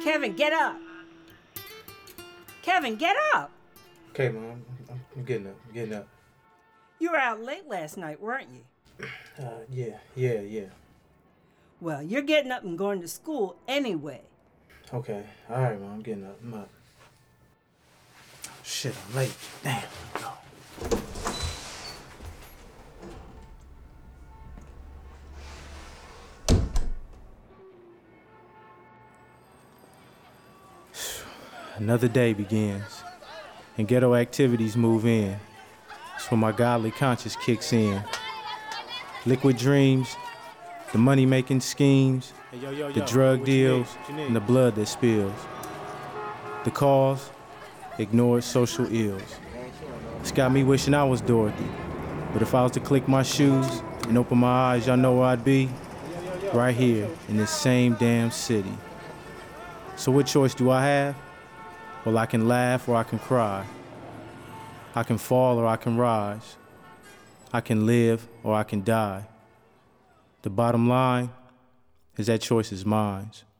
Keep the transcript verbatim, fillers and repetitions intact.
Kevin, get up. Kevin, get up. Okay, Mom. I'm, I'm getting up. I'm getting up. You were out late last night, weren't you? Uh, yeah, yeah, yeah. Well, you're getting up and going to school anyway. Okay. All right, Mom. I'm getting up. I'm up. Shit, I'm late. Damn. Go. Another day begins, and ghetto activities move in. It's when my godly conscience kicks in. Liquid dreams, the money-making schemes, hey, yo, yo, yo, the drug deals, and the blood that spills. The cause, ignored social ills. It's got me wishing I was Dorothy. But if I was to click my shoes and open my eyes, y'all know where I'd be? Right here, in this same damn city. So what choice do I have? Well, I can laugh or I can cry. I can fall or I can rise. I can live or I can die. The bottom line is that choice is mine.